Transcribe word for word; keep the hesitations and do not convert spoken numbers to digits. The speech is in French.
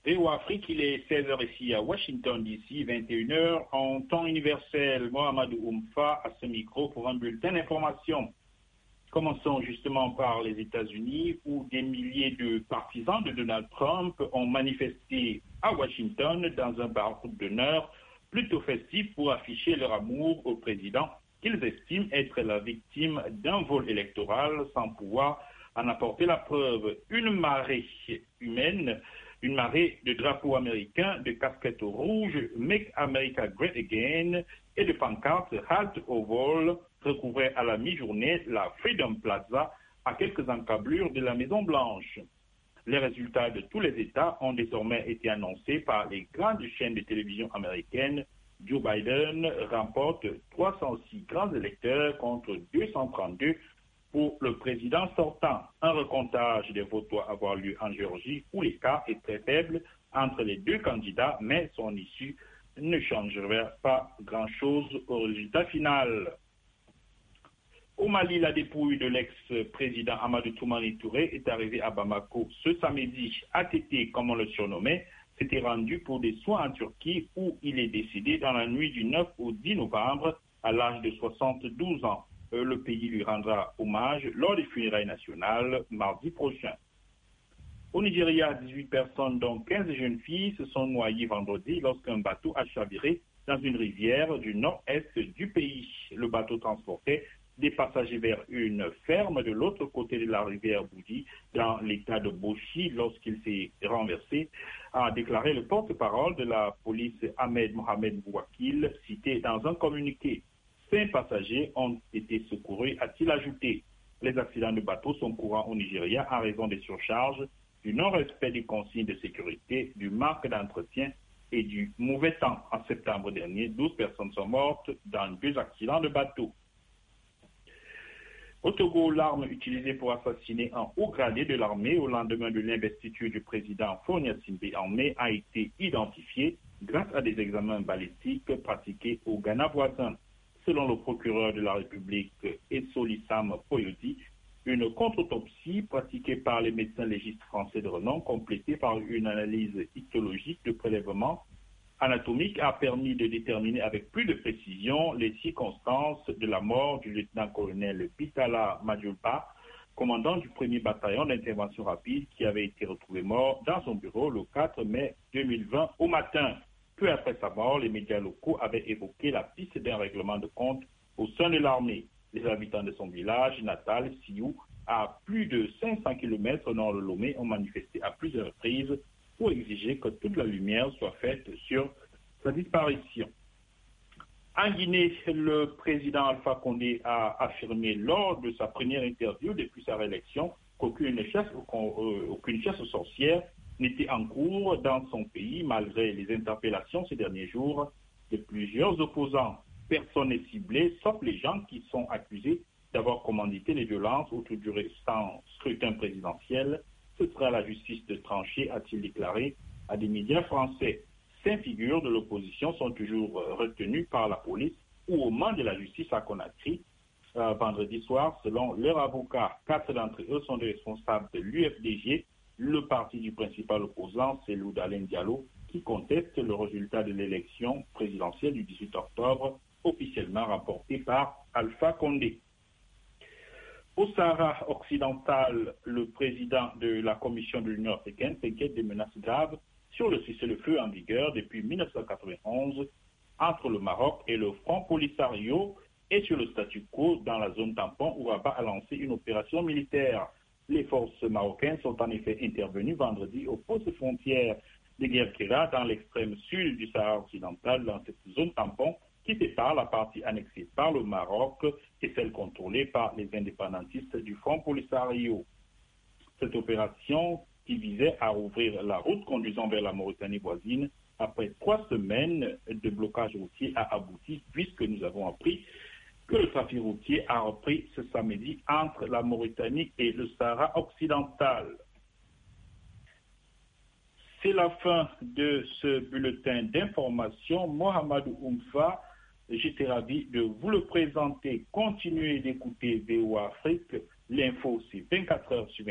V O Afrique, il est seize heures ici à Washington D C, vingt et une heures en temps universel. Mohamedou Oumfa à ce micro pour un bulletin d'information. Commençons justement par les États-Unis où des milliers de partisans de Donald Trump ont manifesté à Washington dans un bar d'honneur plutôt festif pour afficher leur amour au président qu'ils estiment être la victime d'un vol électoral sans pouvoir en apporter la preuve. Une marée humaine, une marée de drapeaux américains, de casquettes rouges, Make America Great Again et de pancartes Halt au vol recouvrait à la mi-journée la Freedom Plaza à quelques encablures de la Maison-Blanche. Les résultats de tous les États ont désormais été annoncés par les grandes chaînes de télévision américaines. Joe Biden remporte trois cent six grands électeurs contre deux cent trente-deux pour le président sortant. Un recomptage des votes doit avoir lieu en Géorgie où l'écart est très faible entre les deux candidats, mais son issue ne changerait pas grand-chose au résultat final. Au Mali, la dépouille de l'ex-président Amadou Toumani Touré est arrivée à Bamako ce samedi. A T T, comme on le surnommait, s'était rendu pour des soins en Turquie où il est décédé dans la nuit du neuf au dix novembre à l'âge de soixante-douze ans. Le pays lui rendra hommage lors des funérailles nationales mardi prochain. Au Nigeria, dix-huit personnes, dont quinze jeunes filles, se sont noyées vendredi lorsqu'un bateau a chaviré dans une rivière du nord-est du pays. Le bateau transportait des passagers vers une ferme de l'autre côté de la rivière Boudi, dans l'état de Bochi, lorsqu'il s'est renversé, a déclaré le porte-parole de la police Ahmed Mohamed Bouakil, cité dans un communiqué. Cinq passagers ont été secourus, a-t-il ajouté. Les accidents de bateau sont courants au Nigeria en raison des surcharges, du non-respect des consignes de sécurité, du manque d'entretien et du mauvais temps. En septembre dernier, douze personnes sont mortes dans deux accidents de bateau. Au Togo, l'arme utilisée pour assassiner un haut gradé de l'armée au lendemain de l'investiture du président Fonia Simbe en mai a été identifiée grâce à des examens balistiques pratiqués au Ghana voisin. Selon le procureur de la République, Essolissam Poyodi, une contre-autopsie pratiquée par les médecins légistes français de renom, complétée par une analyse histologique de prélèvement anatomique, a permis de déterminer avec plus de précision les circonstances de la mort du lieutenant-colonel Bitala Madjulba, commandant du premier bataillon d'intervention rapide qui avait été retrouvé mort dans son bureau le quatre mai deux mille vingt au matin. Peu après sa mort, les médias locaux avaient évoqué la piste d'un règlement de compte au sein de l'armée. Les habitants de son village natal, Siou, à plus de cinq cents kilomètres au nord de Lomé, ont manifesté à plusieurs reprises pour exiger que toute la lumière soit faite sur sa disparition. En Guinée, le président Alpha Condé a affirmé lors de sa première interview depuis sa réélection qu'aucune chasse, euh, aucune chasse aux sorcières n'était en cours dans son pays malgré les interpellations ces derniers jours de plusieurs opposants. Personne n'est ciblé, sauf les gens qui sont accusés d'avoir commandité les violences autour du récent scrutin présidentiel. Ce sera à la justice de trancher, a-t-il déclaré à des médias français. Cinq figures de l'opposition sont toujours retenues par la police ou aux mains de la justice à Conakry. Euh, vendredi soir, selon leur avocat, quatre d'entre eux sont des responsables de l'U F D G, le parti du principal opposant, c'est Loudalen Diallo, qui conteste le résultat de l'élection présidentielle du dix-huit octobre, officiellement rapporté par Alpha Condé. Au Sahara occidental, le président de la Commission de l'Union africaine s'inquiète des menaces graves sur le cessez-le-feu en vigueur depuis mille neuf cent quatre-vingt-onze entre le Maroc et le Front Polisario et sur le statu quo dans la zone tampon où Rabat a lancé une opération militaire. Les forces marocaines sont en effet intervenues vendredi au poste frontière de Guerkira dans l'extrême sud du Sahara occidental dans cette zone tampon qui sépare la partie annexée par le Maroc et celle contrôlée par les indépendantistes du Front Polisario. Cette opération qui visait à rouvrir la route conduisant vers la Mauritanie voisine après trois semaines de blocage routier a abouti puisque nous avons appris que le trafic routier a repris ce samedi entre la Mauritanie et le Sahara occidental. C'est la fin de ce bulletin d'information. Mohamedou Oumfa, j'étais ravi de vous le présenter. Continuez d'écouter V O Afrique. L'info, c'est vingt-quatre heures sur